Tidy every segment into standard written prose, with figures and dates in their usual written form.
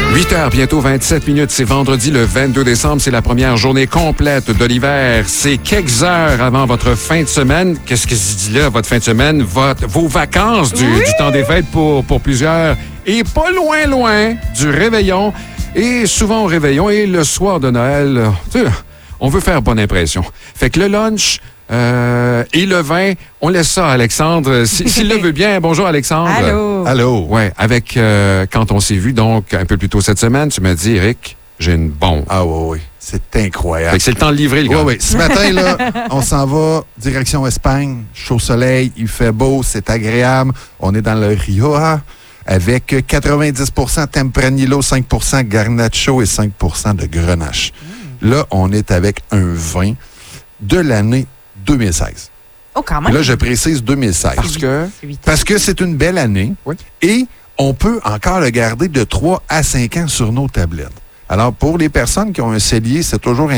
8h, bientôt 27 minutes. C'est vendredi le 22 décembre. C'est la première journée complète de l'hiver. C'est quelques heures avant votre fin de semaine. Qu'est-ce que je dis là, votre fin de semaine? Vos vacances du temps des fêtes pour plusieurs. Et pas loin du réveillon. Et souvent au réveillon et le soir de Noël, on veut faire bonne impression. Fait que le lunch... et le vin, on laisse ça à Alexandre. S'il le veut bien. Bonjour, Alexandre. Allô. Ouais, avec quand on s'est vu, donc, un peu plus tôt cette semaine, tu m'as dit, Eric, j'ai une bombe. Ah oui. C'est incroyable. Fait que c'est le temps de livrer, le gars. Oui. Ce matin, là, on s'en va direction Espagne. Chaud soleil, il fait beau, c'est agréable. On est dans le Rioja avec 90% Tempranillo, 5% Garnacho et 5% de Grenache. Là, on est avec un vin de l'année 2016. Oh, quand même. Et là, je précise 2016. Parce que c'est une belle année. Oui. Et on peut encore le garder de 3 à 5 ans sur nos tablettes. Alors, pour les personnes qui ont un cellier, c'est toujours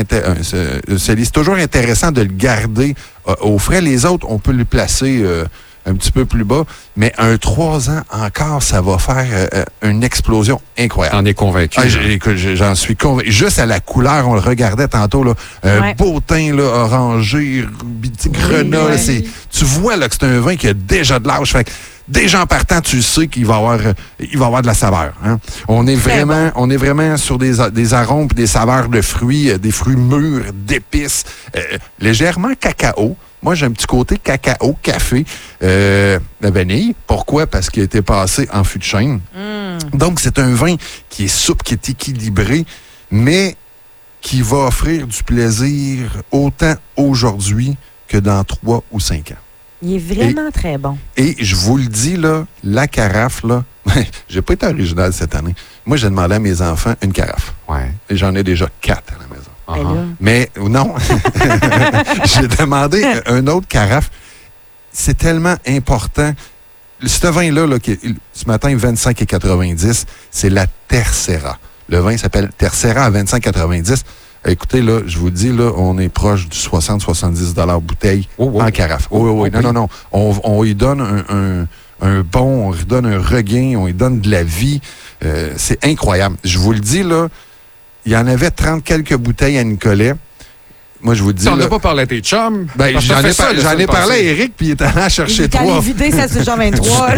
intéressant de le garder au frais. Les autres, on peut le placer un petit peu plus bas. Mais un 3 ans encore, ça va faire une explosion incroyable. T'en es convaincu? J'en suis convaincu. Juste à la couleur, on le regardait tantôt, là, beau teint là, orangé, grenat. Oui. Tu vois là, que c'est un vin qui a déjà de l'âge. Fait que déjà en partant, tu sais qu'il va avoir de la saveur. Hein? On est vraiment sur des arômes et des saveurs de fruits, des fruits mûrs, d'épices, légèrement cacao. Moi, j'ai un petit côté cacao, café, la vanille. Pourquoi? Parce qu'il a été passé en fût de chêne. Donc, c'est un vin qui est souple, qui est équilibré, mais qui va offrir du plaisir autant aujourd'hui que dans 3 ou 5 ans. Il est vraiment très bon. Et je vous le dis, là, la carafe, là, j'ai pas été original cette année. Moi, j'ai demandé à mes enfants une carafe. Ouais. Et j'en ai déjà 4 à la maison. Mais non, j'ai demandé une autre carafe. C'est tellement important. Ce vin-là, ce matin, 25,90, c'est la Tercera. Le vin s'appelle Tercera à 25,90. Écoutez, là, je vous dis, là, on est proche du 60-70 $ bouteille en carafe. Oui. Non. On lui donne un bon, on lui donne un regain, on lui donne de la vie. C'est incroyable. Je vous le dis, là, il y en avait 30 quelques bouteilles à Nicolet. Moi, je vous dis. On n'a pas parlé à tes chums. Ben, j'en ai parlé à Eric, puis il est allé en chercher 3. Il est allé vider sa Jean 23.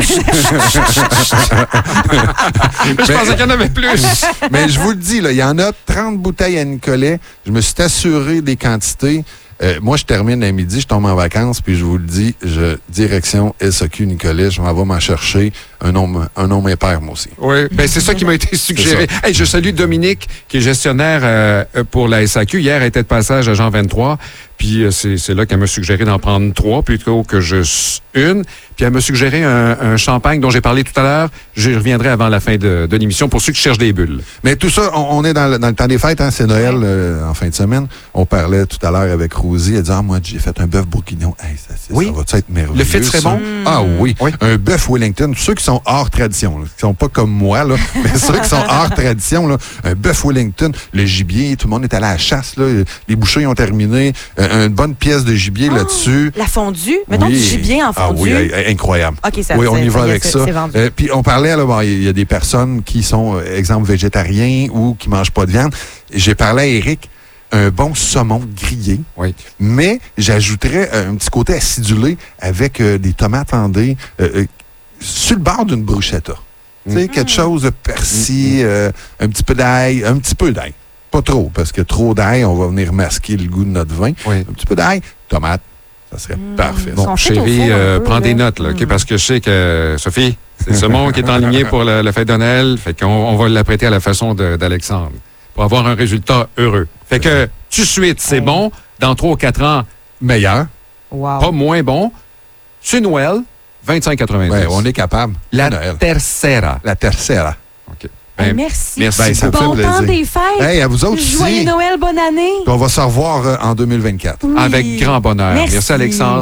Je pensais qu'il y en avait plus. Mais je vous le dis, là, il y en a 30 bouteilles à Nicolet. Je me suis assuré des quantités. Moi, je termine à midi, je tombe en vacances, puis je vous le dis, direction SAQ Nicolet, je m'en vais m'en chercher un nom impair, moi aussi. Oui, ben c'est ça qui m'a été suggéré. Hey, je salue Dominique, qui est gestionnaire pour la SAQ. Hier, elle était de passage à Jean 23, puis c'est là qu'elle m'a suggéré d'en prendre 3 plutôt que juste une. Puis elle m'a suggéré un champagne dont j'ai parlé tout à l'heure. J'y reviendrai avant la fin de l'émission pour ceux qui cherchent des bulles. Mais tout ça, on est dans le temps des fêtes, hein, c'est Noël en fin de semaine. On parlait tout à l'heure avec Rosie. Elle dit, moi, j'ai fait un bœuf bourguignon. Hey, ça va être merveilleux. Le fit serait bon? Ah oui. Un bœuf Wellington. Tous ceux qui sont hors tradition, là, qui sont pas comme moi, là, mais ceux qui sont hors tradition, là, un bœuf Wellington, le gibier, tout le monde est allé à la chasse. Là, les bouchers ont terminé. Une bonne pièce de gibier là-dessus. La fondue? Mettons du gibier en fondue. Ah oui, incroyable. Okay, oui, on y va avec ça. Puis on parlait, il y a des personnes qui sont, exemple, végétariens ou qui ne mangent pas de viande. J'ai parlé à Eric, un bon saumon grillé, mais j'ajouterais un petit côté acidulé avec des tomates fendées sur le bord d'une bruschetta. Tu sais, quelque chose de persil, un petit peu d'ail, Pas trop, parce que trop d'ail, on va venir masquer le goût de notre vin. Oui. Un petit peu d'ail, tomate. Ça serait parfait. Bon, chérie, prends des notes, là, parce que je sais que, Sophie, c'est le saumon qui est enligné pour la fête de Noël. Fait qu'on va l'apprêter à la façon d'Alexandre pour avoir un résultat heureux. Fait que, tout de suite, c'est bon. Dans 3 ou 4 ans, meilleur. Wow. Pas moins bon. C'est Noël, 25,90. Ouais, on est capable. La Noël. Tercera. La Tercera. OK. Merci. Ben, ça me bon fait temps plaisir. des fêtes. Hey, à vous autres aussi. Joyeux Noël, bonne année. Puis on va se revoir en 2024. Oui. Avec grand bonheur. Merci Alexandre.